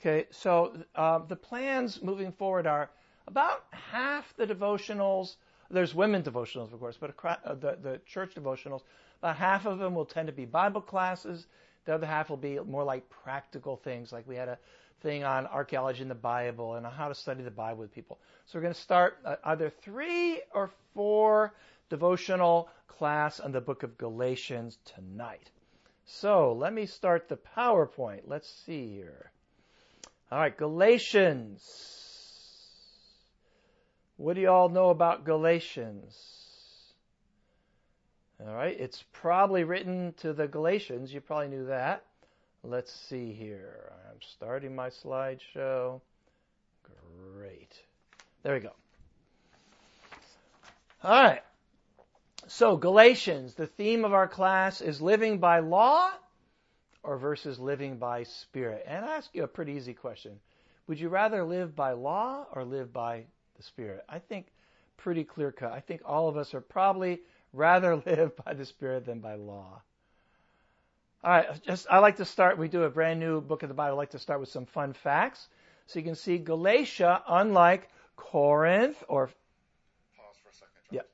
Okay, so the plans moving forward are about half the devotionals. There's women devotionals, of course, but the church devotionals, about half of them will tend to be Bible classes. The other half will be more like practical things, like we had a thing on archaeology in the Bible and on how to study the Bible with people. So we're going to start either 3 or 4 devotional class on the book of Galatians tonight. So let me start the PowerPoint. Let's see here. All right, Galatians. What do you all know about Galatians? All right, it's probably written to the Galatians. You probably knew that. Let's see here. I'm starting my slideshow. Great. There we go. All right. So Galatians, the theme of our class is living by law or versus living by spirit. And I ask you a pretty easy question. Would you rather live by law or live by the Spirit? I think pretty clear cut. I think all of us are probably rather live by the Spirit than by law. All right, I like to start. We do a brand new book of the Bible. I like to start with some fun facts. So you can see Galatia, unlike Corinth or... Pause for a second, John, yeah. please.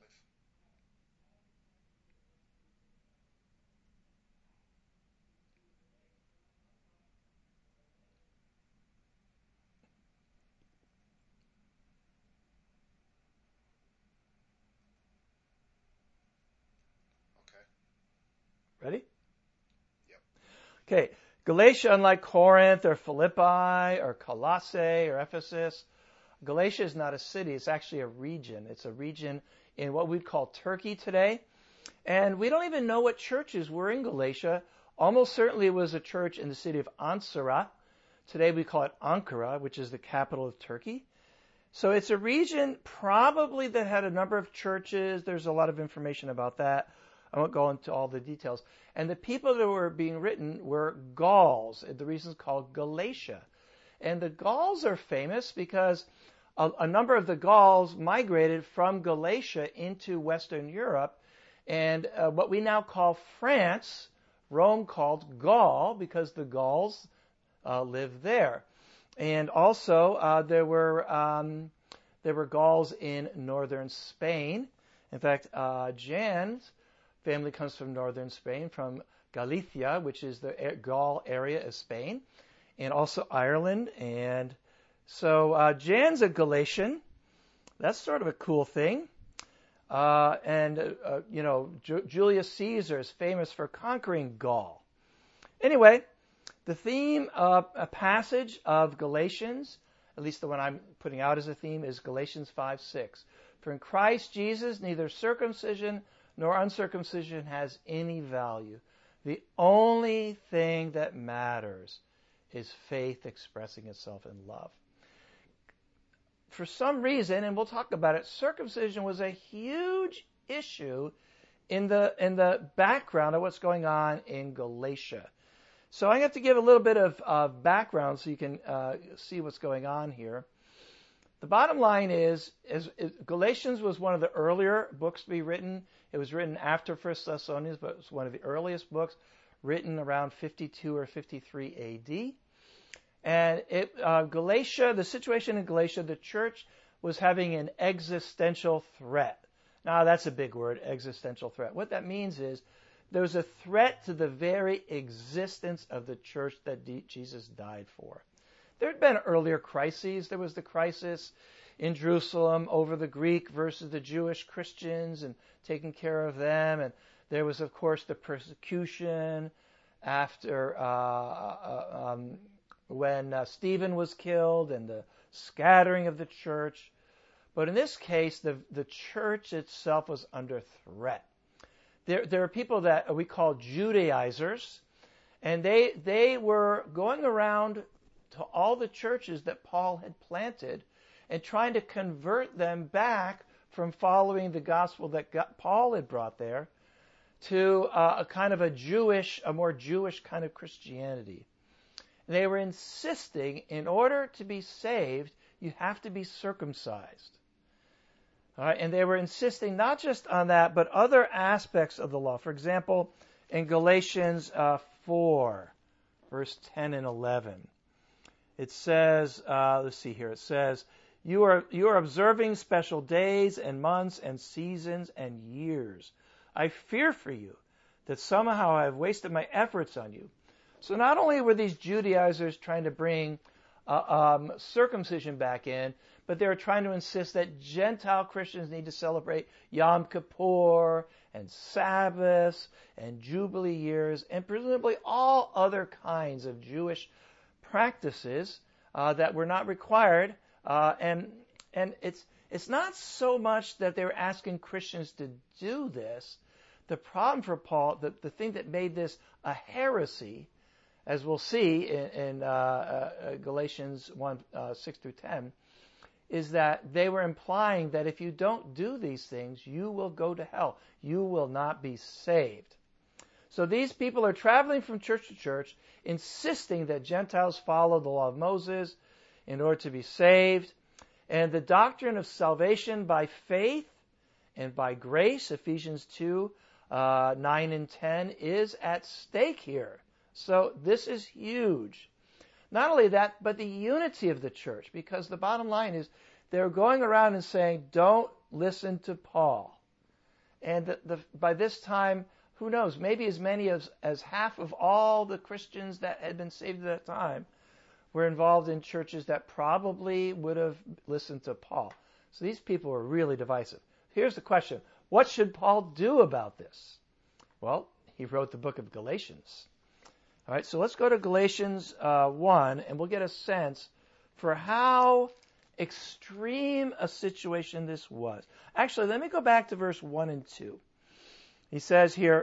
Okay. Ready? Yep. Okay. Galatia, unlike Corinth or Philippi or Colossae or Ephesus, Galatia is not a city. It's actually a region. It's a region in what we'd call Turkey today. And we don't even know what churches were in Galatia. Almost certainly it was a church in the city of Ankara. Today we call it Ankara, which is the capital of Turkey. So it's a region probably that had a number of churches. There's a lot of information about that. I won't go into all the details. And the people that were being written were Gauls. The reason it's called Galatia. And the Gauls are famous because a number of the Gauls migrated from Galatia into Western Europe. And what we now call France, Rome called Gaul because the Gauls lived there. And also there were Gauls in northern Spain. In fact, Jan's family comes from northern Spain, from Galicia, which is the Gaul area of Spain, and also Ireland. And so Jan's a Galatian. That's sort of a cool thing. Julius Caesar is famous for conquering Gaul. Anyway, the theme of a passage of Galatians, at least the one I'm putting out as a theme, is Galatians 5:6. For in Christ Jesus, neither circumcision nor uncircumcision has any value. The only thing that matters is faith expressing itself in love. For some reason, and we'll talk about it, circumcision was a huge issue in the background of what's going on in Galatia. So I have to give a little bit of background so you can see what's going on here. The bottom line is Galatians was one of the earlier books to be written. It was written after 1 Thessalonians, but it was one of the earliest books written around 52 or 53 A.D. And Galatia, the situation in Galatia, the church was having an existential threat. Now, that's a big word, existential threat. What that means is there was a threat to the very existence of the church that Jesus died for. There had been earlier crises. There was the crisis in Jerusalem over the Greek versus the Jewish Christians and taking care of them. And there was, of course, the persecution after when Stephen was killed and the scattering of the church. But in this case, the church itself was under threat. There are people that we call Judaizers, and they were going around to all the churches that Paul had planted and trying to convert them back from following the gospel that Paul had brought there to a kind of a more Jewish kind of Christianity. And they were insisting, in order to be saved, you have to be circumcised. All right, and they were insisting not just on that, but other aspects of the law. For example, in Galatians 4, verse 10 and 11, It says, let's see here. It says, you are observing special days and months and seasons and years. I fear for you that somehow I have wasted my efforts on you. So not only were these Judaizers trying to bring circumcision back in, but they were trying to insist that Gentile Christians need to celebrate Yom Kippur and Sabbaths and Jubilee years and presumably all other kinds of Jewish practices that were not required. And it's not so much that they were asking Christians to do this. The problem for Paul, the thing that made this a heresy, as we'll see in Galatians 1, 6 through 10, is that they were implying that if you don't do these things, you will go to hell. You will not be saved. So these people are traveling from church to church, insisting that Gentiles follow the law of Moses in order to be saved. And the doctrine of salvation by faith and by grace, Ephesians 2, 9 and 10, is at stake here. So this is huge. Not only that, but the unity of the church, because the bottom line is they're going around and saying, don't listen to Paul. And by this time, who knows, maybe as many as half of all the Christians that had been saved at that time were involved in churches that probably would have listened to Paul. So these people were really divisive. Here's the question. What should Paul do about this? Well, he wrote the book of Galatians. All right, so let's go to Galatians 1, and we'll get a sense for how extreme a situation this was. Actually, let me go back to verse 1 and 2. He says here,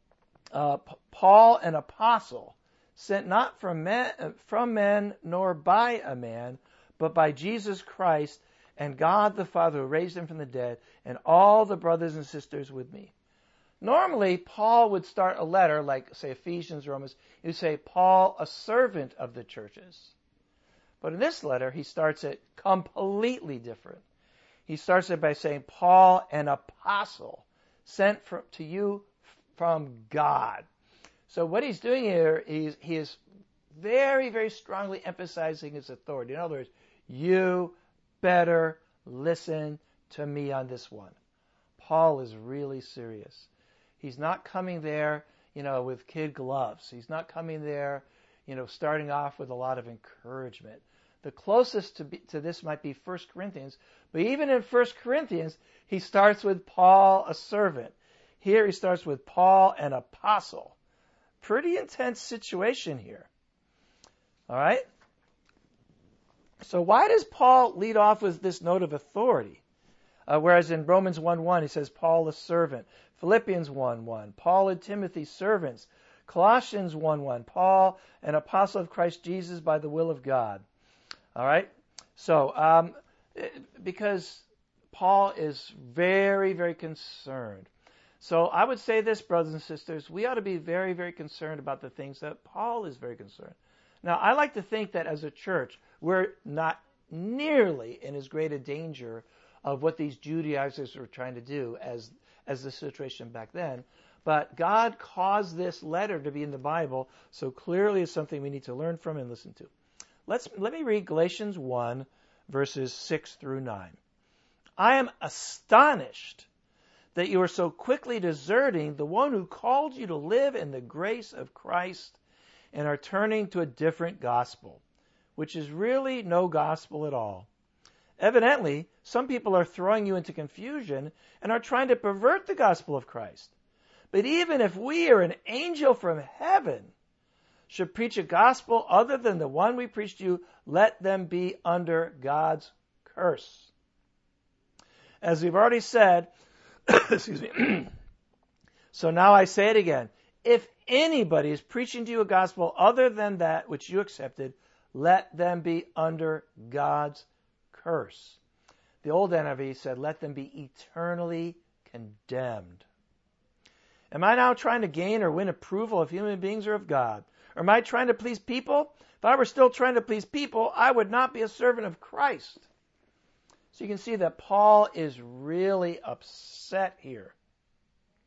Paul, an apostle, sent not from men nor by a man, but by Jesus Christ and God the Father who raised him from the dead, and all the brothers and sisters with me. Normally, Paul would start a letter, like, say, Ephesians, Romans. He would say, Paul, a servant of the churches. But in this letter, he starts it completely different. He starts it by saying, Paul, an apostle, sent to you from God. So what he's doing here, he is very, very strongly emphasizing his authority. In other words, you better listen to me on this one. Paul is really serious. He's not coming there, with kid gloves. He's not coming there, starting off with a lot of encouragement. The closest to this might be 1 Corinthians, but even in 1 Corinthians, he starts with Paul, a servant. Here he starts with Paul, an apostle. Pretty intense situation here. All right? So why does Paul lead off with this note of authority? Whereas in Romans 1:1, he says, Paul, a servant. Philippians 1:1, Paul and Timothy, servants. Colossians 1:1, Paul, an apostle of Christ Jesus by the will of God. All right? So, because Paul is very, very concerned. So I would say this, brothers and sisters, we ought to be very, very concerned about the things that Paul is very concerned. Now, I like to think that as a church, we're not nearly in as great a danger of what these Judaizers were trying to do as the situation back then. But God caused this letter to be in the Bible, so clearly it's something we need to learn from and listen to. Let me read Galatians 1, verses 6 through 9. I am astonished that you are so quickly deserting the one who called you to live in the grace of Christ and are turning to a different gospel, which is really no gospel at all. Evidently, some people are throwing you into confusion and are trying to pervert the gospel of Christ. But even if we or an angel from heaven should preach a gospel other than the one we preached to you, let them be under God's curse. As we've already said, excuse me. So now I say it again. If anybody is preaching to you a gospel other than that which you accepted, let them be under God's curse. The old NIV said, let them be eternally condemned. Am I now trying to gain or win approval of human beings or of God? Or am I trying to please people? If I were still trying to please people, I would not be a servant of Christ. So you can see that Paul is really upset here.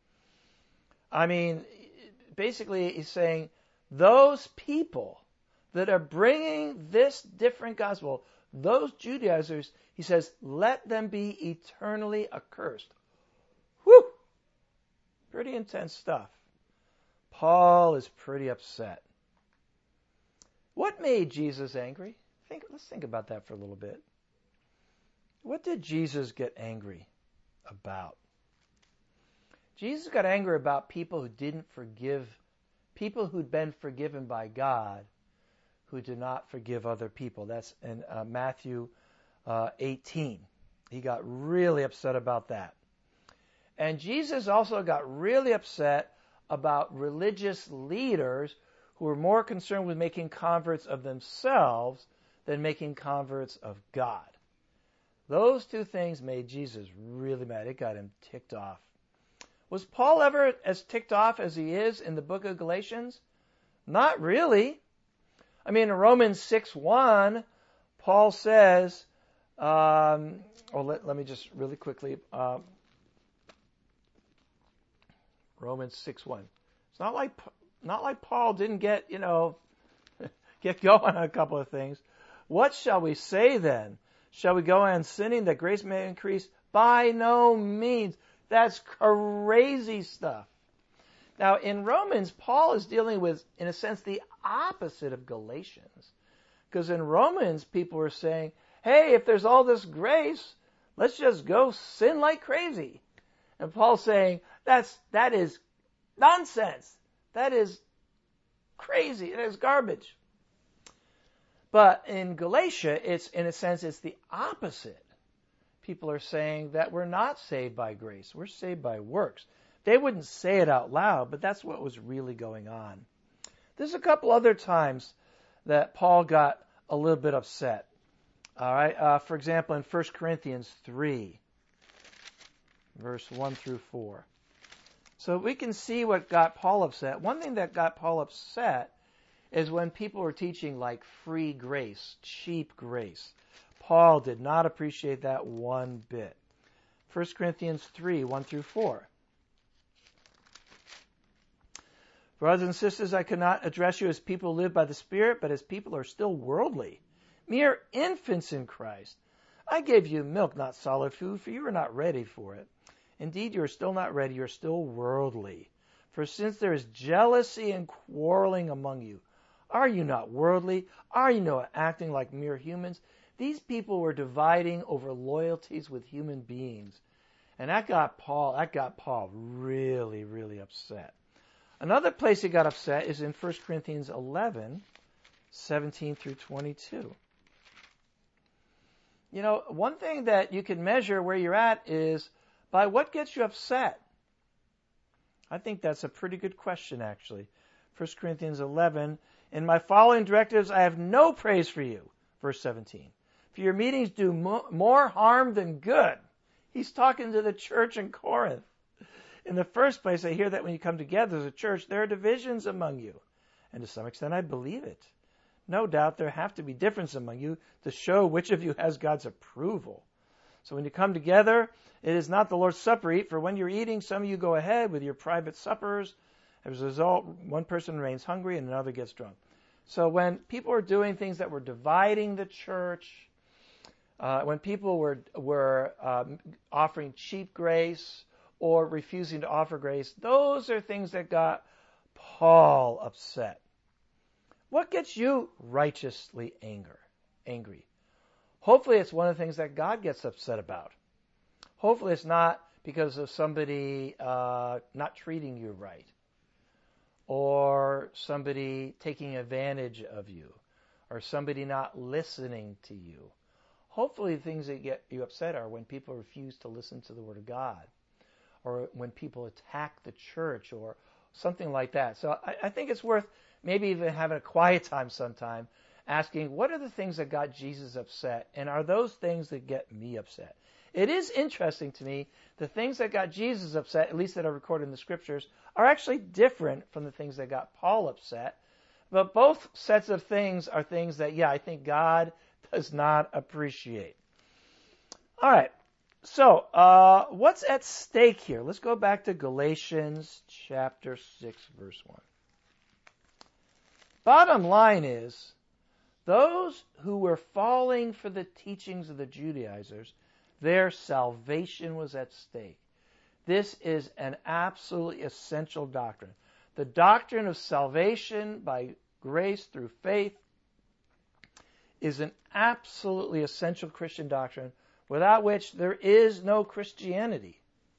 I mean, basically he's saying, those people that are bringing this different gospel, those Judaizers, he says, let them be eternally accursed. Whew! Pretty intense stuff. Paul is pretty upset. What made Jesus angry? Let's think about that for a little bit. What did Jesus get angry about? Jesus got angry about people who didn't forgive, people who'd been forgiven by God, who did not forgive other people. That's in Matthew 18. He got really upset about that. And Jesus also got really upset about religious leaders who were more concerned with making converts of themselves than making converts of God. Those two things made Jesus really mad. It got him ticked off. Was Paul ever as ticked off as he is in the book of Galatians? Not really. I mean, in Romans 6:1, Paul says, let me just really quickly, Romans 6:1. It's not like Paul didn't get going on a couple of things. What shall we say then? Shall we go on sinning that grace may increase? By no means. That's crazy stuff. Now, in Romans, Paul is dealing with, in a sense, the opposite of Galatians. Because in Romans, people are saying, hey, if there's all this grace, let's just go sin like crazy. And Paul's saying, that is nonsense. That is crazy. It is garbage. But in Galatia, in a sense, it's the opposite. People are saying that we're not saved by grace. We're saved by works. They wouldn't say it out loud, but that's what was really going on. There's a couple other times that Paul got a little bit upset. All right. For example, in 1 Corinthians 3, verse 1 through 4. So we can see what got Paul upset. One thing that got Paul upset is when people were teaching like free grace, cheap grace. Paul did not appreciate that one bit. 1 Corinthians 3, 1 through 4. Brothers and sisters, I cannot address you as people who live by the Spirit, but as people who are still worldly, mere infants in Christ. I gave you milk, not solid food, for you are not ready for it. Indeed, you are still not ready, you are still worldly. For since there is jealousy and quarreling among you, are you not worldly? Are you not acting like mere humans? These people were dividing over loyalties with human beings. And that got Paul really, really upset. Another place he got upset is in 1 Corinthians 11, 17 through 22. You know, one thing that you can measure where you're at is by what gets you upset. I think that's a pretty good question, actually. 1 Corinthians 11, in my following directives, I have no praise for you. Verse 17. For your meetings do more harm than good. He's talking to the church in Corinth. In the first place, I hear that when you come together as a church, there are divisions among you. And to some extent, I believe it. No doubt there have to be differences among you to show which of you has God's approval. So when you come together, it is not the Lord's Supper eat, for when you're eating, some of you go ahead with your private suppers. As a result, one person remains hungry and another gets drunk. So when people are doing things that were dividing the church, when people were offering cheap grace or refusing to offer grace, those are things that got Paul upset. What gets you righteously angry? Hopefully it's one of the things that God gets upset about. Hopefully it's not because of somebody not treating you right, or somebody taking advantage of you, or somebody not listening to you. Hopefully the things that get you upset are when people refuse to listen to the Word of God, or when people attack the church, or something like that. So I think it's worth maybe even having a quiet time sometime, asking, what are the things that got Jesus upset, and are those things that get me upset? It is interesting to me, the things that got Jesus upset, at least that are recorded in the Scriptures, are actually different from the things that got Paul upset. But both sets of things are things that, I think God does not appreciate. All right, so what's at stake here? Let's go back to Galatians chapter 6, verse 1. Bottom line is, Those who were falling for the teachings of the Judaizers, their salvation was at stake. This is an absolutely essential doctrine. The doctrine of salvation by grace through faith is an absolutely essential Christian doctrine without which there is no Christianity.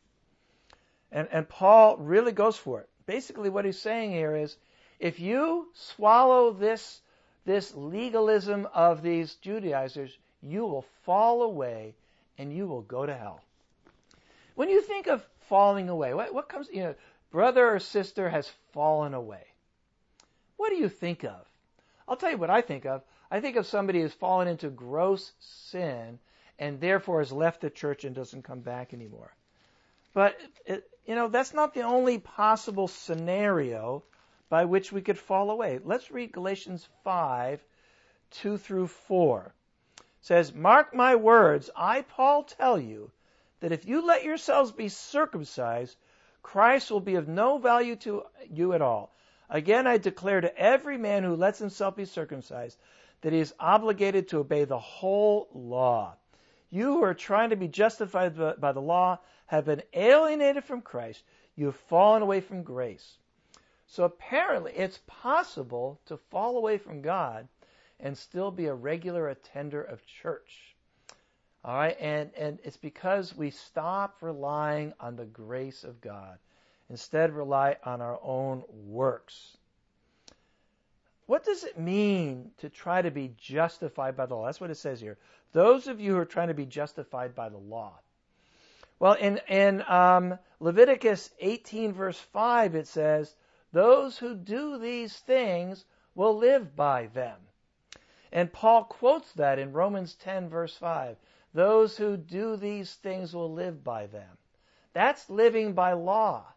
And Paul really goes for it. Basically what he's saying here is, if you swallow this legalism of these Judaizers, you will fall away and you will go to hell. When you think of falling away, what comes, brother or sister has fallen away. What do you think of? I'll tell you what I think of. I think of somebody who's fallen into gross sin and therefore has left the church and doesn't come back anymore. But, that's not the only possible scenario by which we could fall away. Let's read Galatians 5, 2 through 4. It says, "Mark my words, I, Paul, tell you, that if you let yourselves be circumcised, Christ will be of no value to you at all. Again, I declare to every man who lets himself be circumcised that he is obligated to obey the whole law. You who are trying to be justified by the law have been alienated from Christ. You have fallen away from grace." So apparently it's possible to fall away from God and still be a regular attender of church. All right, and it's because we stop relying on the grace of God. Instead, rely on our own works. What does it mean to try to be justified by the law? That's what it says here. Those of you who are trying to be justified by the law. Well, in Leviticus 18, verse 5, it says, "Those who do these things will live by them." And Paul quotes that in Romans 10, verse 5. "Those who do these things will live by them." That's living by law.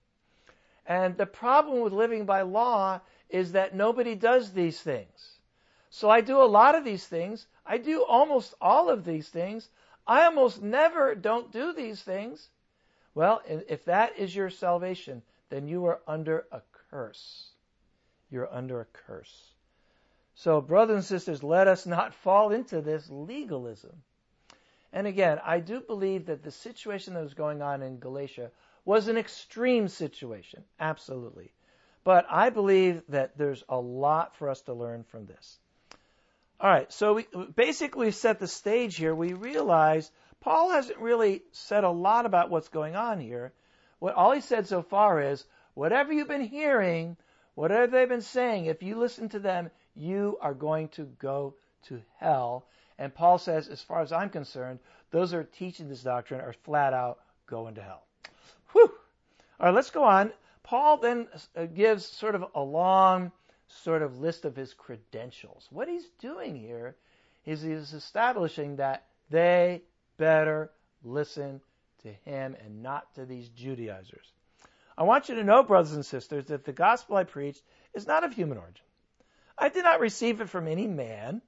And the problem with living by law is that nobody does these things. So I do a lot of these things. I do almost all of these things. I almost never don't do these things. Well, if that is your salvation, then you are under a curse. You're under a curse. So, brothers and sisters, let us not fall into this legalism. And again, I do believe that the situation that was going on in Galatia was an extreme situation, absolutely. But I believe that there's a lot for us to learn from this. All right, so we basically set the stage here. We realize Paul hasn't really said a lot about what's going on here. All he said so far is, whatever you've been hearing, whatever they've been saying, if you listen to them, you are going to go to hell. And Paul says, as far as I'm concerned, those who are teaching this doctrine are flat out going to hell. Whew. All right, let's go on. Paul then gives sort of a long sort of list of his credentials. What he's doing here is he's establishing that they better listen to him and not to these Judaizers. I want you to know, brothers and sisters, that the gospel I preach is not of human origin. I did not receive it from any man,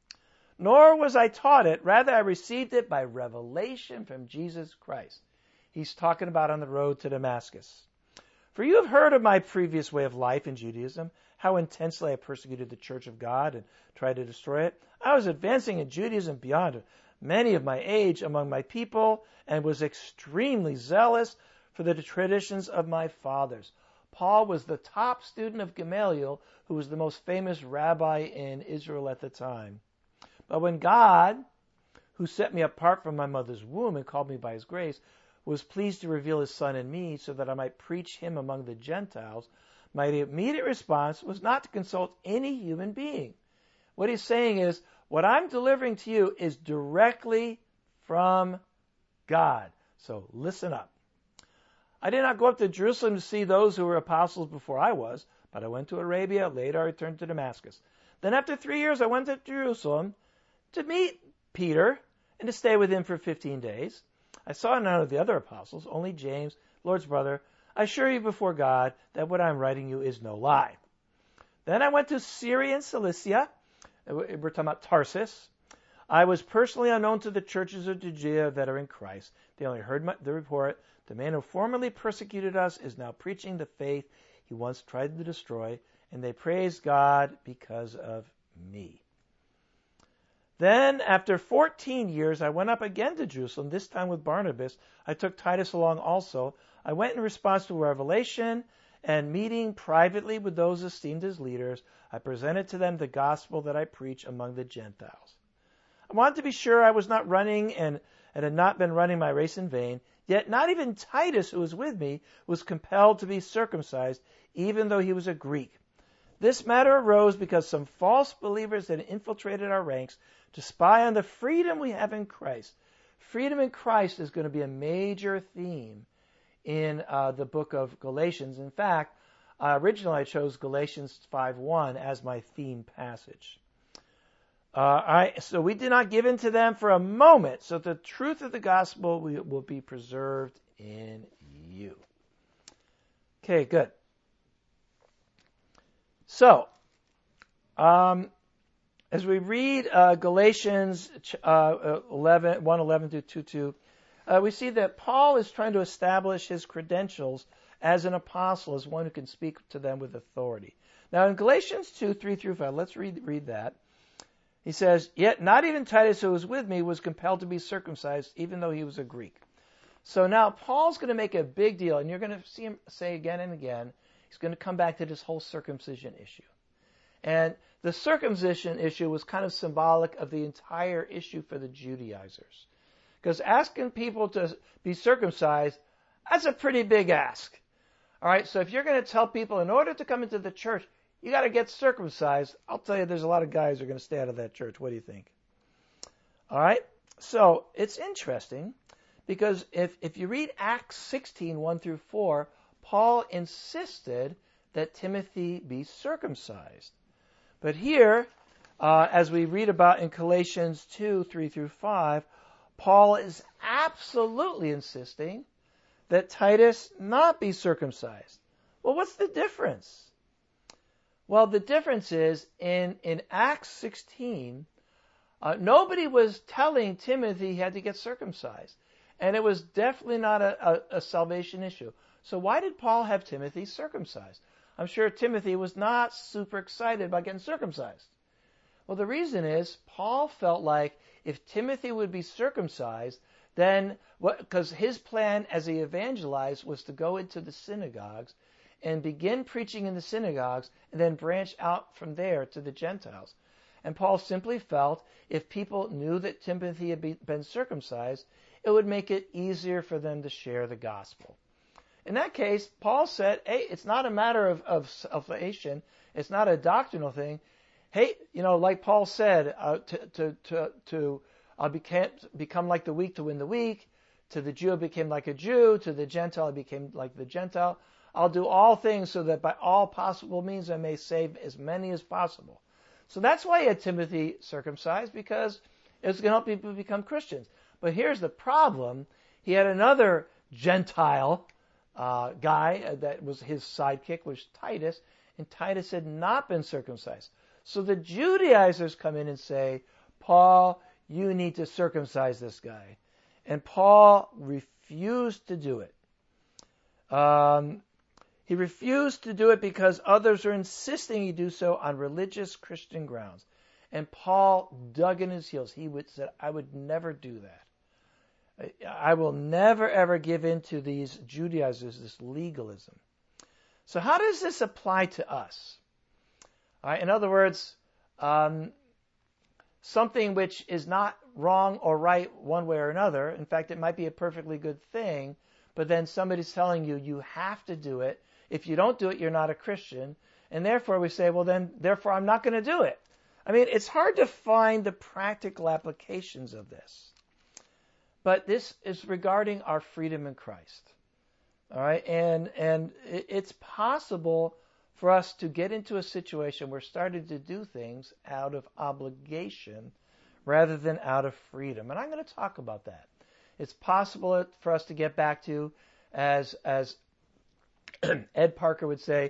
nor was I taught it. Rather, I received it by revelation from Jesus Christ. He's talking about on the road to Damascus. For you have heard of my previous way of life in Judaism, how intensely I persecuted the church of God and tried to destroy it. I was advancing in Judaism beyond many of my age among my people and was extremely zealous for the traditions of my fathers. Paul was the top student of Gamaliel, who was the most famous rabbi in Israel at the time. But when God, who set me apart from my mother's womb and called me by his grace, was pleased to reveal his Son in me so that I might preach him among the Gentiles, my immediate response was not to consult any human being. What he's saying is, what I'm delivering to you is directly from God. So listen up. I did not go up to Jerusalem to see those who were apostles before I was, but I went to Arabia. Later I returned to Damascus. Then after 3 years I went to Jerusalem to meet Peter and to stay with him for 15 days. I saw none of the other apostles, only James, Lord's brother. I assure you before God that what I'm writing you is no lie. Then I went to Syria and Cilicia. We're talking about Tarsus. I was personally unknown to the churches of Judea that are in Christ. They only heard the report. The man who formerly persecuted us is now preaching the faith he once tried to destroy, and they praise God because of me. Then, after 14 years, I went up again to Jerusalem, this time with Barnabas. I took Titus along also. I went in response to a revelation, and meeting privately with those esteemed as leaders, I presented to them the gospel that I preach among the Gentiles. I wanted to be sure I was not running and had not been running my race in vain. Yet not even Titus, who was with me, was compelled to be circumcised, even though he was a Greek. This matter arose because some false believers had infiltrated our ranks to spy on the freedom we have in Christ. Freedom in Christ is going to be a major theme in the book of Galatians. In fact, originally I chose Galatians 5:1 as my theme passage. So we did not give in to them for a moment, so the truth of the gospel will be preserved in you. Okay, good. So, as we read Galatians 1:11 through 2:2, we see that Paul is trying to establish his credentials as an apostle, as one who can speak to them with authority. Now, in Galatians 2:3 through 5, let's read that. He says, "Yet not even Titus, who was with me, was compelled to be circumcised, even though he was a Greek." So now Paul's going to make a big deal, and you're going to see him say again and again, he's going to come back to this whole circumcision issue. And the circumcision issue was kind of symbolic of the entire issue for the Judaizers. Because asking people to be circumcised, that's a pretty big ask. All right, so if you're going to tell people in order to come into the church, you got to get circumcised, I'll tell you there's a lot of guys who are going to stay out of that church. What do you think? All right, so it's interesting because if you read Acts 16:1 through 4, Paul insisted that Timothy be circumcised. But here, as we read about in Galatians 2:3 through 5, Paul is absolutely insisting that Titus not be circumcised. Well, what's the difference? Well, the difference is in Acts 16, nobody was telling Timothy he had to get circumcised. And it was definitely not a salvation issue. So why did Paul have Timothy circumcised? I'm sure Timothy was not super excited about getting circumcised. Well, the reason is Paul felt like if Timothy would be circumcised, then, because his plan as he evangelized was to go into the synagogues and begin preaching in the synagogues and then branch out from there to the Gentiles. And Paul simply felt if people knew that Timothy had been circumcised, it would make it easier for them to share the gospel. In that case, Paul said, hey, it's not a matter of salvation. It's not a doctrinal thing. Hey, like Paul said, to become like the weak to win the weak. To the Jew, I became like a Jew. To the Gentile, I became like the Gentile. I'll do all things so that by all possible means I may save as many as possible. So that's why he had Timothy circumcised, because it was going to help people become Christians. But here's the problem. He had another Gentile guy that was his sidekick, was Titus, and Titus had not been circumcised. So the Judaizers come in and say, Paul, you need to circumcise this guy. And Paul refused to do it. He refused to do it because others are insisting he do so on religious Christian grounds. And Paul dug in his heels. He said, I would never do that. I will never, ever give in to these Judaizers, this legalism. So how does this apply to us? All right, in other words, something which is not wrong or right one way or another. In fact, it might be a perfectly good thing, but then somebody's telling you, you have to do it. If you don't do it, you're not a Christian. And therefore we say, well then, therefore I'm not going to do it. I mean, it's hard to find the practical applications of this. But this is regarding our freedom in Christ. All right? And it's possible for us to get into a situation where we're starting to do things out of obligation rather than out of freedom. And I'm going to talk about that. It's possible for us to get back to, as Ed Parker would say,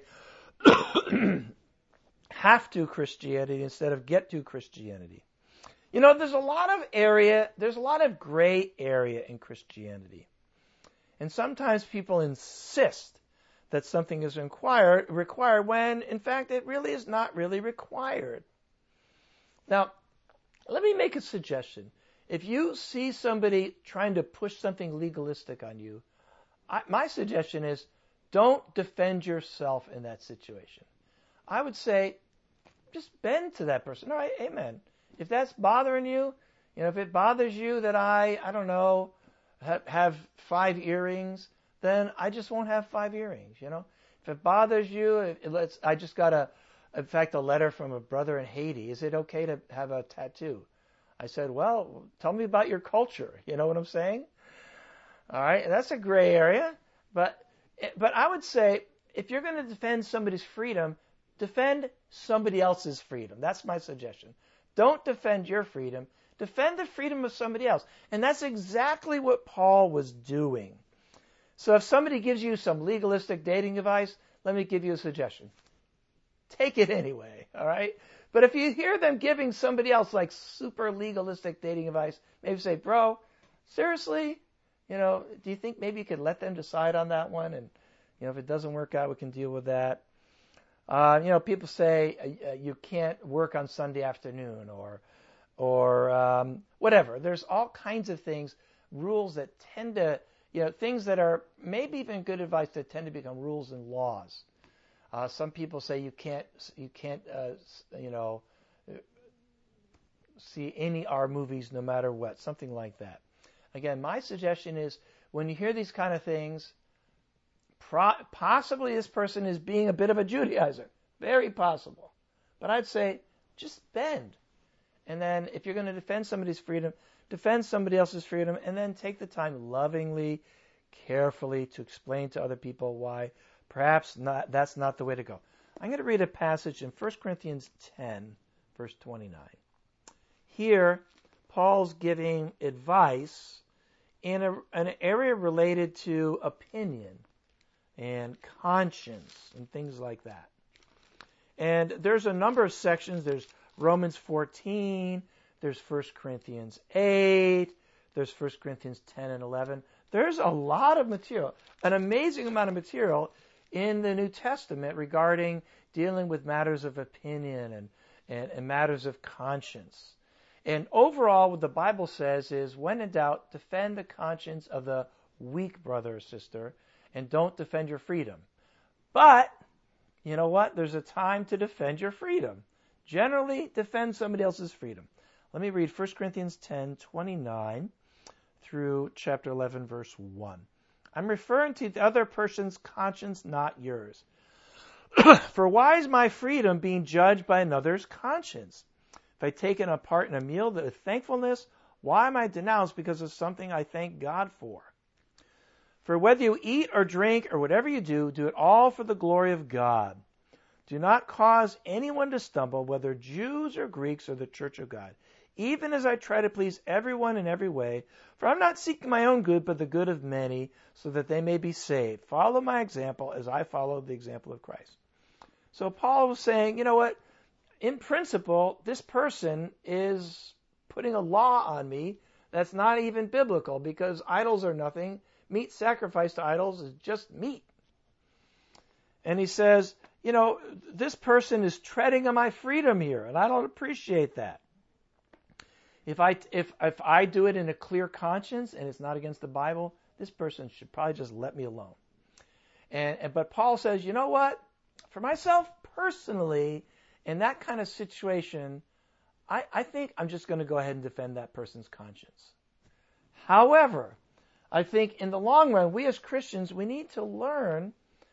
have to Christianity instead of get to Christianity. There's a lot of gray area in Christianity. And sometimes people insist that something is required when, in fact, it really is not really required. Now, Let me make a suggestion. If you see somebody trying to push something legalistic on you, my suggestion is don't defend yourself in that situation. I would say just bend to that person. All right, amen. If that's bothering you, if it bothers you that I don't know, have 5 earrings, then I just won't have 5 earrings, If it bothers you, I just got a letter from a brother in Haiti. Is it okay to have a tattoo? I said, well, tell me about your culture. You know what I'm saying? All right, that's a gray area. But I would say if you're going to defend somebody's freedom, defend somebody else's freedom. That's my suggestion. Don't defend your freedom. Defend the freedom of somebody else. And that's exactly what Paul was doing. So if somebody gives you some legalistic dating advice, let me give you a suggestion. Take it anyway, all right? But if you hear them giving somebody else like super legalistic dating advice, maybe say, bro, seriously, do you think maybe you could let them decide on that one? And, if it doesn't work out, we can deal with that. People say you can't work on Sunday afternoon or whatever. There's all kinds of things, rules that tend to, things that are maybe even good advice that tend to become rules and laws. Some people say you can't see any R movies no matter what, something like that. Again, my suggestion is when you hear these kind of things, possibly this person is being a bit of a Judaizer. Very possible. But I'd say just bend. And then if you're going to defend somebody's freedom, defend somebody else's freedom, and then take the time lovingly, carefully to explain to other people why perhaps that's not the way to go. I'm going to read a passage in 1 Corinthians 10, verse 29. Here, Paul's giving advice in an area related to opinion and conscience and things like that. And there's a number of sections. There's Romans 14, there's 1 Corinthians 8, there's 1 Corinthians 10 and 11. There's a lot of material, an amazing amount of material in the New Testament regarding dealing with matters of opinion and matters of conscience. And overall, what the Bible says is, when in doubt, defend the conscience of the weak brother or sister, and don't defend your freedom. But, you know what? There's a time to defend your freedom. Generally, defend somebody else's freedom. Let me read 1 Corinthians 10, 29 through chapter 11, verse 1. I'm referring to the other person's conscience, not yours. For why is my freedom being judged by another's conscience? If I take a part in a meal with thankfulness, why am I denounced because of something I thank God for? For whether you eat or drink or whatever you do, do it all for the glory of God. Do not cause anyone to stumble, whether Jews or Greeks or the church of God, even as I try to please everyone in every way. For I'm not seeking my own good, but the good of many, so that they may be saved. Follow my example as I followed the example of Christ. So Paul was saying, you know what? In principle, this person is putting a law on me that's not even biblical, because idols are nothing. Meat sacrificed to idols is just meat. And he says, this person is treading on my freedom here, and I don't appreciate that. If I do it in a clear conscience and it's not against the Bible, this person should probably just let me alone. But Paul says, you know what? For myself personally, in that kind of situation, I think I'm just going to go ahead and defend that person's conscience. However, I think in the long run, we as Christians, we need to learn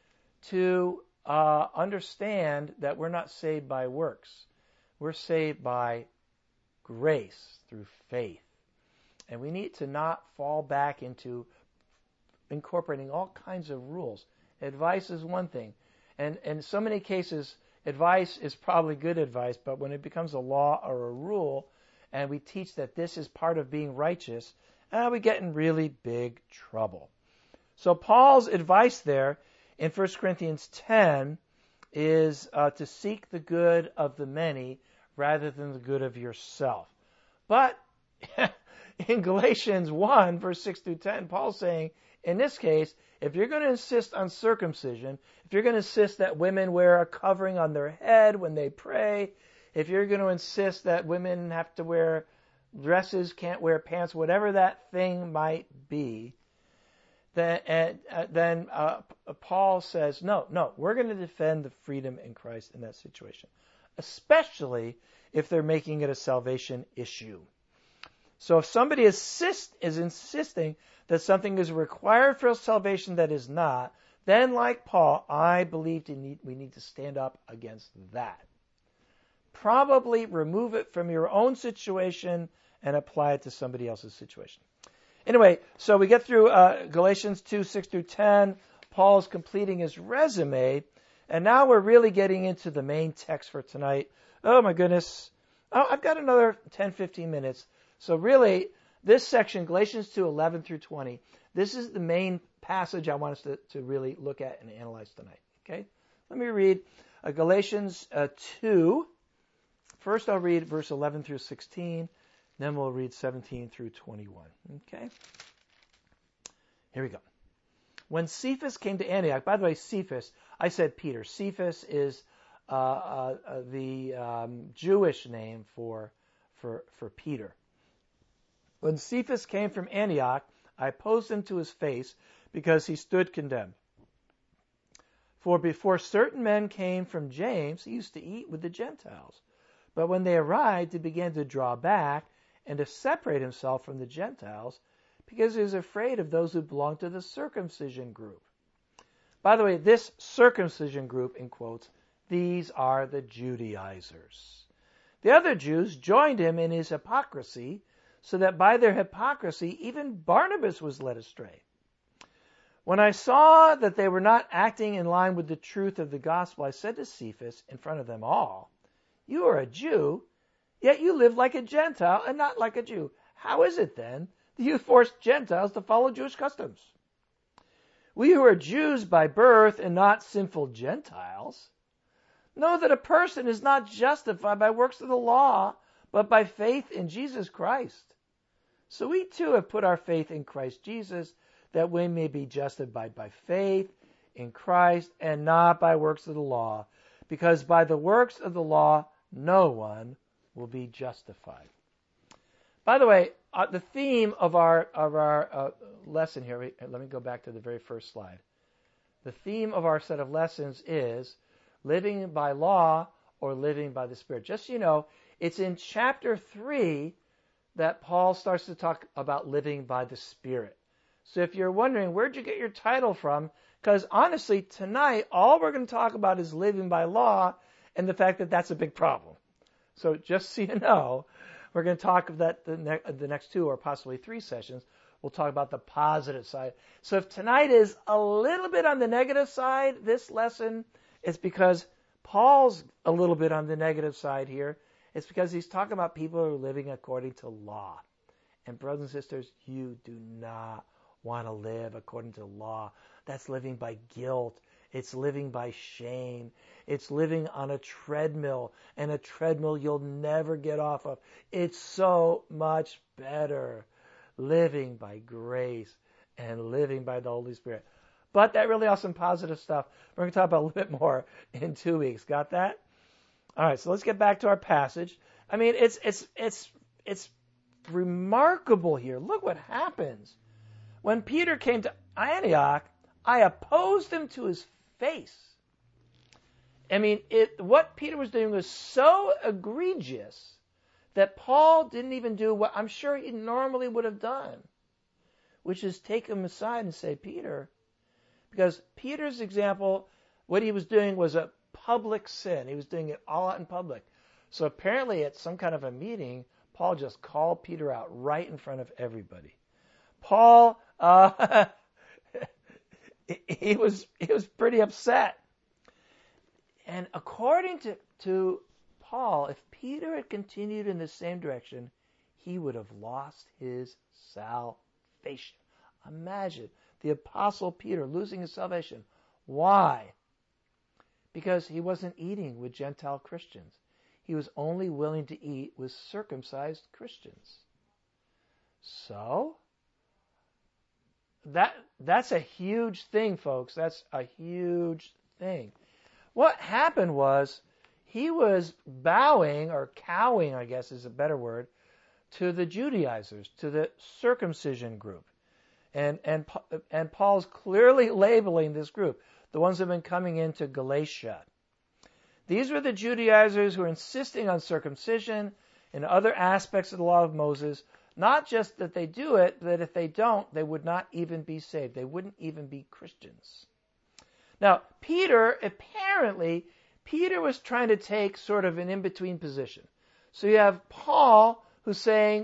to understand that we're not saved by works. We're saved by grace through faith. And we need to not fall back into incorporating all kinds of rules. Advice is one thing. And in so many cases, advice is probably good advice, but when it becomes a law or a rule, and we teach that this is part of being righteous, we get in really big trouble. So Paul's advice there in 1 Corinthians 10 is to seek the good of the many rather than the good of yourself. But in Galatians 1, verse 6 through 10, Paul's saying, in this case, if you're going to insist on circumcision, if you're going to insist that women wear a covering on their head when they pray, if you're going to insist that women have to wear dresses, can't wear pants, whatever that thing might be, then Paul says, no, we're going to defend the freedom in Christ in that situation, especially if they're making it a salvation issue. So if somebody is insisting that something is required for salvation that is not, then like Paul, I believe we need to stand up against that. Probably remove it from your own situation and apply it to somebody else's situation. Anyway, so we get through Galatians 2, 6 through 10. Paul's completing his resume. And now we're really getting into the main text for tonight. Oh, my goodness. Oh, I've got another 10, 15 minutes. So really, this section, Galatians 2, 11 through 20, this is the main passage I want us to really look at and analyze tonight. Okay? Let me read Galatians 2. First, I'll read verse 11 through 16. Then we'll read 17 through 21. Okay? Here we go. When Cephas came to Antioch, by the way, Cephas, I said Peter. Cephas is the Jewish name for Peter. When Cephas came from Antioch, I opposed him to his face because he stood condemned. For before certain men came from James, he used to eat with the Gentiles. But when they arrived, he began to draw back and to separate himself from the Gentiles because he was afraid of those who belonged to the circumcision group. By the way, this circumcision group, in quotes, these are the Judaizers. The other Jews joined him in his hypocrisy, so that by their hypocrisy even Barnabas was led astray. When I saw that they were not acting in line with the truth of the gospel, I said to Cephas in front of them all, "You are a Jew, yet you live like a Gentile and not like a Jew. How is it then that you force Gentiles to follow Jewish customs? We who are Jews by birth and not sinful Gentiles know that a person is not justified by works of the law, but by faith in Jesus Christ. So we too have put our faith in Christ Jesus, that we may be justified by faith in Christ and not by works of the law, because by the works of the law no one will be justified." By the way, the theme of our lesson here, let me go back to the very first slide. The theme of our set of lessons is living by law or living by the Spirit. Just so you know, it's in chapter 3 that Paul starts to talk about living by the Spirit. So if you're wondering, where'd you get your title from? Because honestly, tonight, all we're going to talk about is living by law and the fact that that's a big problem. So just so you know, we're going to talk about that the next 2 or possibly 3 sessions. We'll talk about the positive side. So if tonight is a little bit on the negative side, this lesson, it's because Paul's a little bit on the negative side here. It's because he's talking about people who are living according to law. And brothers and sisters, you do not want to live according to law. That's living by guilt. It's living by shame. It's living on a treadmill, and a treadmill you'll never get off of. It's so much better living by grace and living by the Holy Spirit. But that really awesome positive stuff, we're going to talk about a little bit more in 2 weeks. Got that? All right, so let's get back to our passage. I mean, it's remarkable here. Look what happens. When Peter came to Antioch, I opposed him to his face. I mean, what Peter was doing was so egregious that Paul didn't even do what I'm sure he normally would have done, which is take him aside and say, "Peter," because Peter's example, what he was doing was a public sin. He was doing it all out in public. So apparently at some kind of a meeting, Paul just called Peter out right in front of everybody. Paul, he was pretty upset. And according to Paul, if Peter had continued in the same direction, he would have lost his salvation. Imagine the Apostle Peter losing his salvation. Why? Because he wasn't eating with Gentile Christians. He was only willing to eat with circumcised Christians. So, that's a huge thing, folks. That's a huge thing. What happened was he was bowing, or cowing, I guess is a better word, to the Judaizers, to the circumcision group. And Paul's clearly labeling this group, the ones that have been coming into Galatia. These were the Judaizers who were insisting on circumcision and other aspects of the law of Moses, not just that they do it, but that if they don't, they would not even be saved. They wouldn't even be Christians. Now, Peter was trying to take sort of an in-between position. So you have Paul who's saying,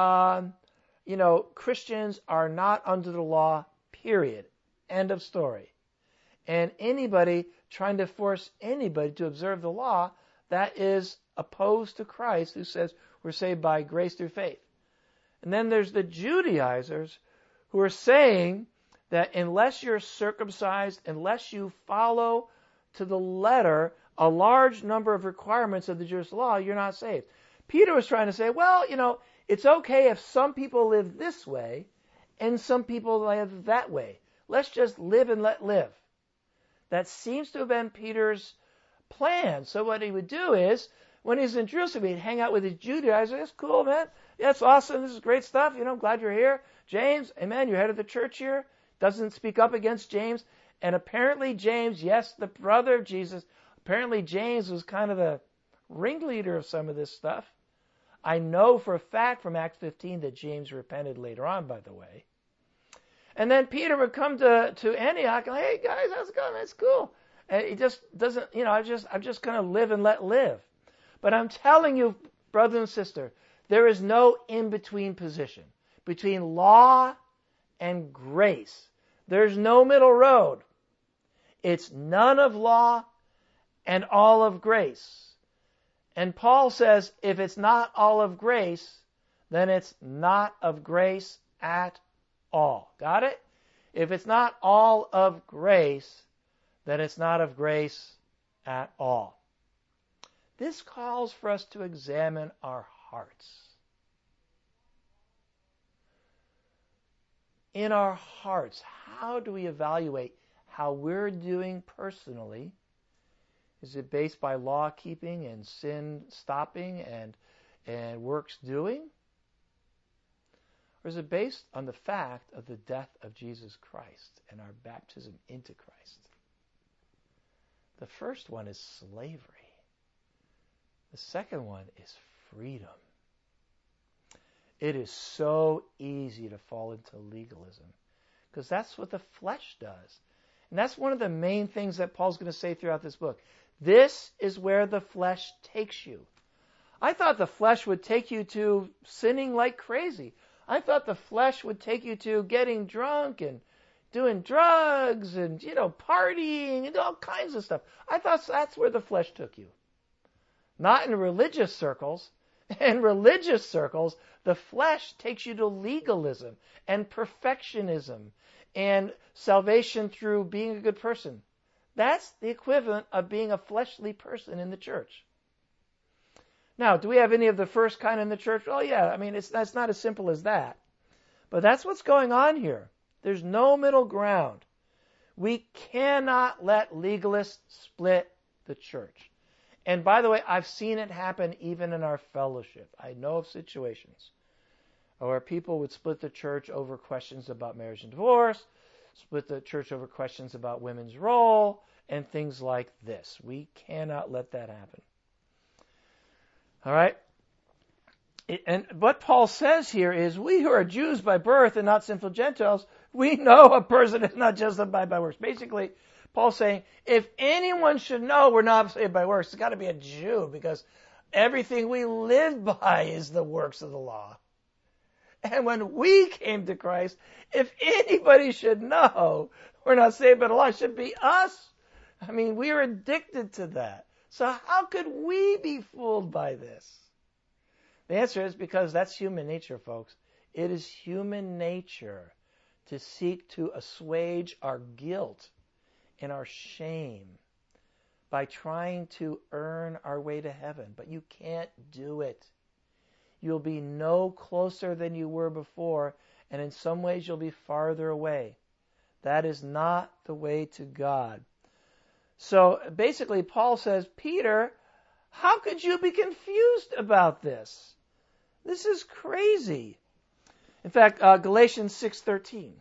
Christians are not under the law, period. End of story. And anybody trying to force anybody to observe the law, that is opposed to Christ, who says we're saved by grace through faith. And then there's the Judaizers who are saying that unless you're circumcised, unless you follow to the letter a large number of requirements of the Jewish law, you're not saved. Peter was trying to say, well, it's okay if some people live this way and some people live that way. Let's just live and let live. That seems to have been Peter's plan. So what he would do is, when he's in Jerusalem, he'd hang out with his Judaizers. That's cool, man. Yeah, it's awesome. This is great stuff. I'm glad you're here. James, amen, you're head of the church here. Doesn't speak up against James. And apparently James, yes, the brother of Jesus, apparently James was kind of the ringleader of some of this stuff. I know for a fact from Acts 15 that James repented later on, by the way. And then Peter would come to Antioch and, hey guys, how's it going? It's cool. And he just doesn't, I'm just going to live and let live. But I'm telling you, brother and sister, there is no in-between position between law and grace. There's no middle road. It's none of law and all of grace. And Paul says, if it's not all of grace, then it's not of grace at all. Got it? If it's not all of grace, then it's not of grace at all. This calls for us to examine our hearts. In our hearts, how do we evaluate how we're doing personally? Is it based by law keeping and sin stopping and works doing? Or is it based on the fact of the death of Jesus Christ and our baptism into Christ? The first one is slavery. The second one is freedom. It is so easy to fall into legalism because that's what the flesh does. And that's one of the main things that Paul's going to say throughout this book. This is where the flesh takes you. I thought the flesh would take you to sinning like crazy. I thought the flesh would take you to getting drunk and doing drugs and, partying and all kinds of stuff. I thought that's where the flesh took you. Not in religious circles. In religious circles, the flesh takes you to legalism and perfectionism and salvation through being a good person. That's the equivalent of being a fleshly person in the church. Now, do we have any of the first kind in the church? Oh, yeah. That's not as simple as that. But that's what's going on here. There's no middle ground. We cannot let legalists split the church. And by the way, I've seen it happen even in our fellowship. I know of situations where people would split the church over questions about marriage and divorce, split the church over questions about women's role, and things like this. We cannot let that happen. All right? And what Paul says here is, we who are Jews by birth and not sinful Gentiles, we know a person is not justified by works. Basically, Paul's saying, if anyone should know we're not saved by works, it's got to be a Jew, because everything we live by is the works of the law. And when we came to Christ, if anybody should know we're not saved by the law, it should be us. We are addicted to that. So how could we be fooled by this? The answer is because that's human nature, folks. It is human nature to seek to assuage our guilt and our shame by trying to earn our way to heaven. But you can't do it. You'll be no closer than you were before, and in some ways you'll be farther away. That is not the way to God. So basically, Paul says, Peter, How could you be confused about this? This is crazy. In fact, Galatians 6:13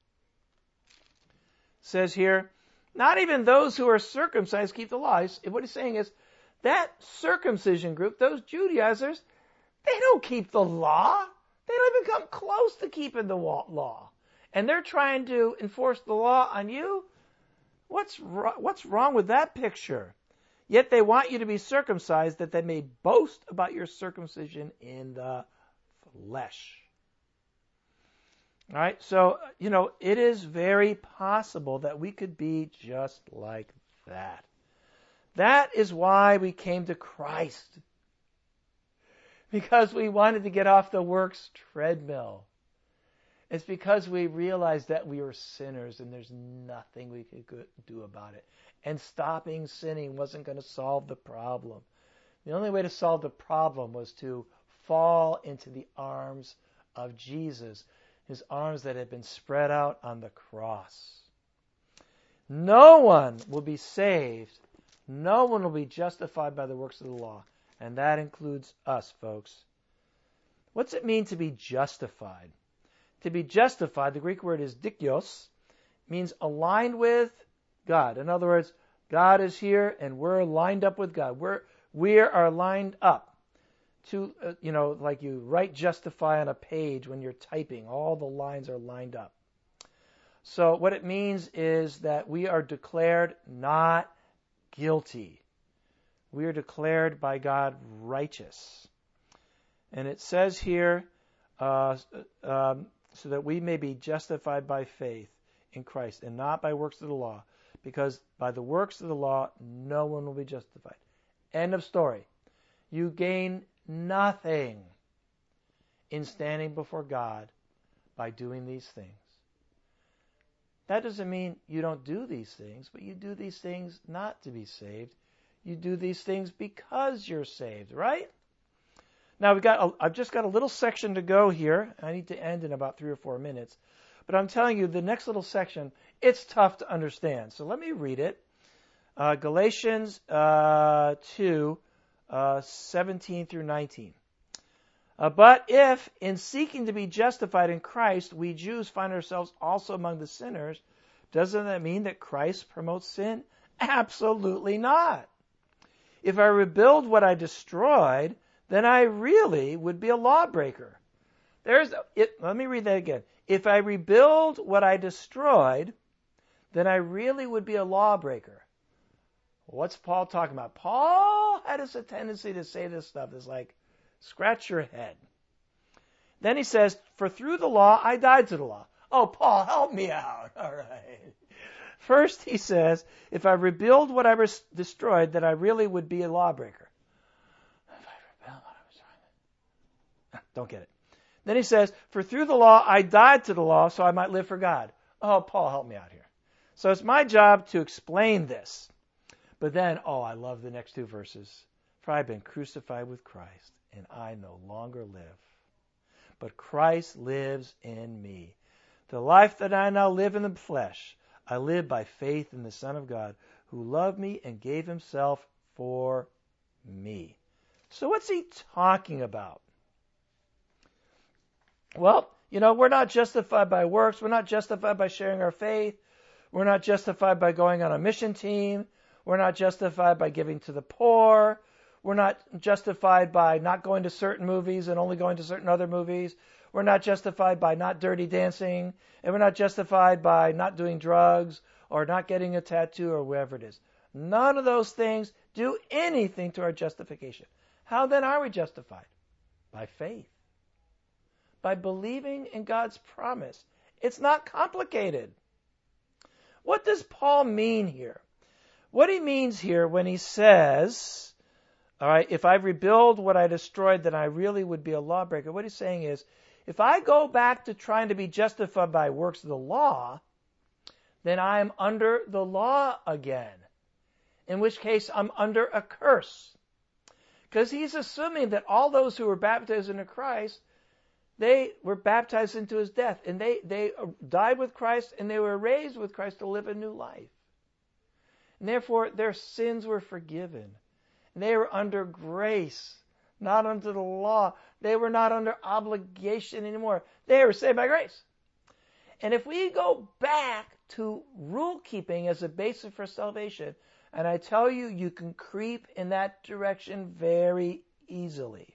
says here, not even those who are circumcised keep the law. What he's saying is, that circumcision group, those Judaizers, they don't keep the law. They don't even come close to keeping the law. And they're trying to enforce the law on you? What's wrong with that picture? Yet they want you to be circumcised that they may boast about your circumcision in the flesh. All right, so, it is very possible that we could be just like that. That is why we came to Christ. Because we wanted to get off the works treadmill. It's because we realized that we were sinners and there's nothing we could do about it. And stopping sinning wasn't going to solve the problem. The only way to solve the problem was to fall into the arms of Jesus, his arms that had been spread out on the cross. No one will be saved. No one will be justified by the works of the law. And that includes us, folks. What's it mean to be justified? To be justified, the Greek word is dikios, means aligned with God. In other words, God is here and we're lined up with God. We are lined up to, like you write justify on a page when you're typing. All the lines are lined up. So what it means is that we are declared not guilty. We are declared by God righteous. And it says here, so that we may be justified by faith in Christ and not by works of the law, because by the works of the law, no one will be justified. End of story. You gain nothing in standing before God by doing these things. That doesn't mean you don't do these things, but you do these things not to be saved. You do these things because you're saved, right? Now I've just got a little section to go here. I need to end in about 3 or 4 minutes. But I'm telling you, the next little section, it's tough to understand. So let me read it. Galatians 2, 17 through 19. But if, in seeking to be justified in Christ, we Jews find ourselves also among the sinners, doesn't that mean that Christ promotes sin? Absolutely not. If I rebuild what I destroyed, then I really would be a lawbreaker. Let me read that again. If I rebuild what I destroyed, then I really would be a lawbreaker. What's Paul talking about? Paul had a tendency to say this stuff. It's like, scratch your head. Then he says, for through the law, I died to the law. Oh, Paul, help me out. All right. First, he says, if I rebuild what I destroyed, then I really would be a lawbreaker. If I rebuild what I destroyed. Don't get it. Then he says, for through the law, I died to the law so I might live for God. Oh, Paul, help me out here. So it's my job to explain this. But then, I love the next 2 verses. For I've been crucified with Christ, and I no longer live. But Christ lives in me. The life that I now live in the flesh, I live by faith in the Son of God, who loved me and gave himself for me. So what's he talking about? Well, we're not justified by works. We're not justified by sharing our faith. We're not justified by going on a mission team. We're not justified by giving to the poor. We're not justified by not going to certain movies and only going to certain other movies. We're not justified by not dirty dancing. And we're not justified by not doing drugs or not getting a tattoo or whatever it is. None of those things do anything to our justification. How then are we justified? By faith. By believing in God's promise. It's not complicated. What does Paul mean here? What he means here when he says, all right, if I rebuild what I destroyed, then I really would be a lawbreaker. What he's saying is, if I go back to trying to be justified by works of the law, then I am under the law again. In which case, I'm under a curse. Because he's assuming that all those who were baptized into Christ, they were baptized into his death. And they died with Christ and they were raised with Christ to live a new life. And therefore, their sins were forgiven. And they were under grace, not under the law. They were not under obligation anymore. They were saved by grace. And if we go back to rule keeping as a basis for salvation, and I tell you, you can creep in that direction very easily,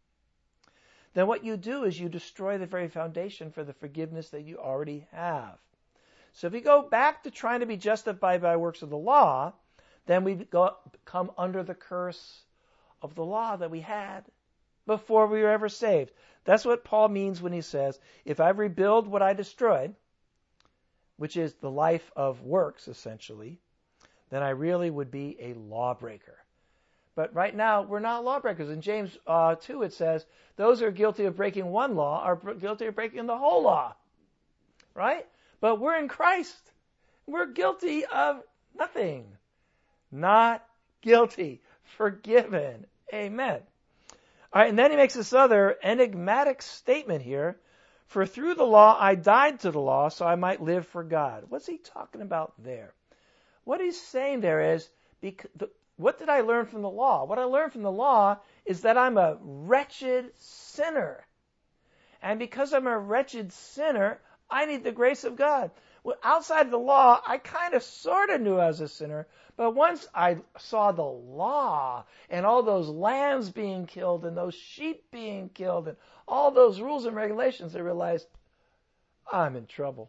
then what you do is you destroy the very foundation for the forgiveness that you already have. So if we go back to trying to be justified by works of the law, then we come under the curse of the law that we had before we were ever saved. That's what Paul means when he says, if I rebuild what I destroyed, which is the life of works, essentially, then I really would be a lawbreaker. But right now, we're not lawbreakers. In James 2, it says, those who are guilty of breaking one law are guilty of breaking the whole law. Right? But we're in Christ. We're guilty of nothing. Not guilty. Forgiven. Amen. All right, and then he makes this other enigmatic statement here. For through the law I died to the law so I might live for God. What's he talking about there? What he's saying there is, what did I learn from the law? What I learned from the law is that I'm a wretched sinner. And because I'm a wretched sinner, I need the grace of God. Well, outside of the law, I kind of sort of knew I was a sinner. But once I saw the law and all those lambs being killed and those sheep being killed and all those rules and regulations, I realized I'm in trouble.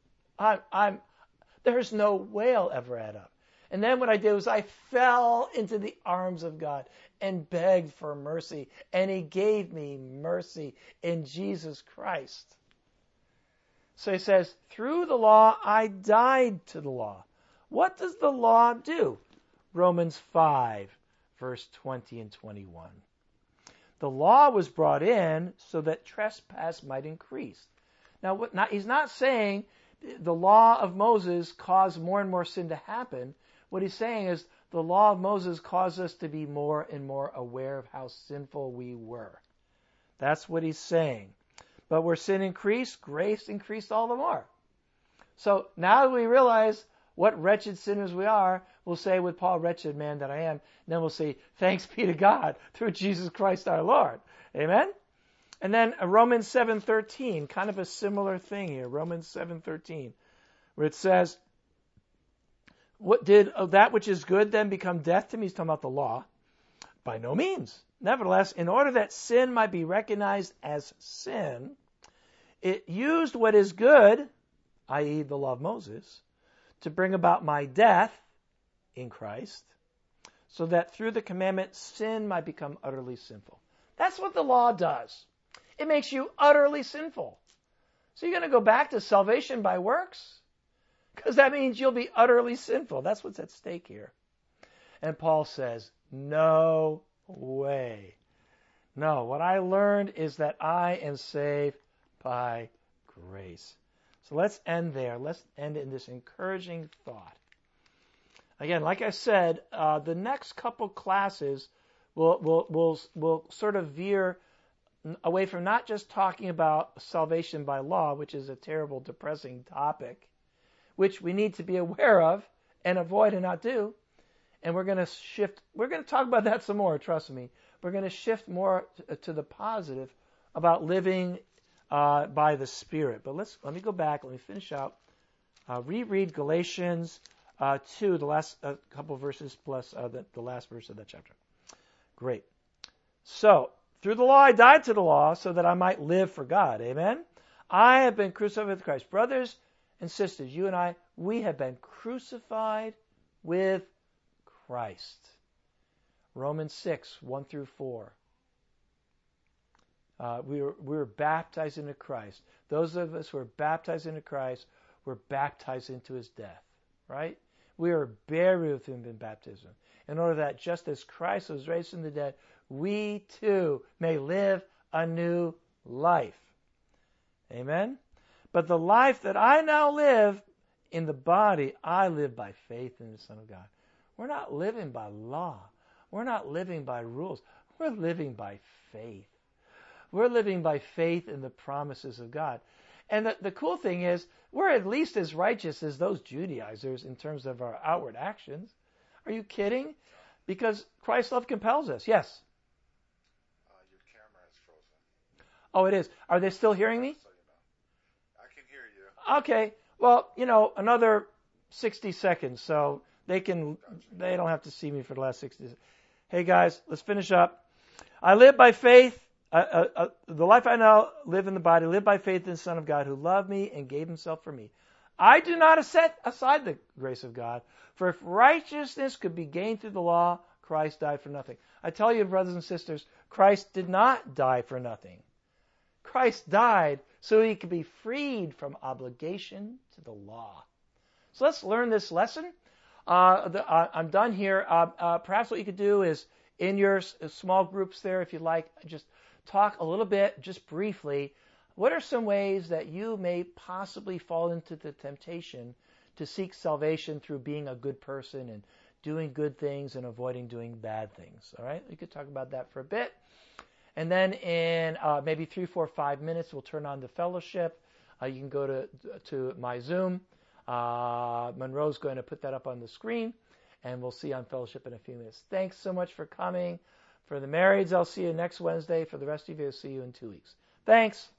There's no way I'll ever add up. And then what I did was I fell into the arms of God and begged for mercy. And He gave me mercy in Jesus Christ. So he says, through the law, I died to the law. What does the law do? Romans 5, verse 20 and 21. The law was brought in so that trespass might increase. Now, he's not saying the law of Moses caused more and more sin to happen. What he's saying is the law of Moses caused us to be more and more aware of how sinful we were. That's what he's saying. But where sin increased, grace increased all the more. So now that we realize what wretched sinners we are, we'll say with Paul, wretched man that I am. And then we'll say, thanks be to God through Jesus Christ our Lord. Amen? And then Romans 7:13, kind of a similar thing here. Romans 7:13, where it says, what did that which is good then become death to me? He's talking about the law. By no means. Nevertheless, in order that sin might be recognized as sin, it used what is good, i.e. the law of Moses, to bring about my death in Christ, so that through the commandment sin might become utterly sinful. That's what the law does. It makes you utterly sinful. So you're going to go back to salvation by works? Because that means you'll be utterly sinful. That's what's at stake here. And Paul says, no way. No, what I learned is that I am saved by grace. So let's end there. Let's end in this encouraging thought. Again, like I said, the next couple classes will sort of veer away from not just talking about salvation by law, which is a terrible, depressing topic, which we need to be aware of and avoid and not do. And we're going to talk about that some more, trust me. We're going to shift more to the positive about living by the Spirit. But let me go back, let me finish out. Reread Galatians 2, the last couple verses plus the last verse of that chapter. Great. So, through the law I died to the law so that I might live for God. Amen? I have been crucified with Christ. Brothers and sisters, you and I, we have been crucified with Christ. Romans 6, 1 through 4. We were baptized into Christ. Those of us who are baptized into Christ were baptized into His death. Right? We are buried with Him in baptism. In order that just as Christ was raised from the dead, we too may live a new life. Amen? But the life that I now live in the body, I live by faith in the Son of God. We're not living by law. We're not living by rules. We're living by faith. We're living by faith in the promises of God. And the cool thing is, we're at least as righteous as those Judaizers in terms of our outward actions. Are you kidding? Because Christ's love compels us. Yes. Your camera is frozen. Oh, it is. Are they still hearing me? So you know. I can hear you. Okay. Well, another 60 seconds, so they don't have to see me for the last 60 seconds. Hey guys, let's finish up. I live by faith. The life I now live in the body, live by faith in the Son of God who loved me and gave himself for me. I do not set aside the grace of God, for if righteousness could be gained through the law, Christ died for nothing. I tell you, brothers and sisters, Christ did not die for nothing. Christ died so he could be freed from obligation to the law. So let's learn this lesson. I'm done here. Perhaps what you could do is in your small groups there, if you'd like, just talk a little bit, just briefly. What are some ways that you may possibly fall into the temptation to seek salvation through being a good person and doing good things and avoiding doing bad things? All right, we could talk about that for a bit. And then in maybe 3, 4, 5 minutes, we'll turn on the fellowship. You can go to my Zoom. Monroe's going to put that up on the screen, and we'll see you on fellowship in a few minutes. Thanks so much for coming. For the marrieds, I'll see you next Wednesday. For the rest of you, I'll see you in 2 weeks. Thanks.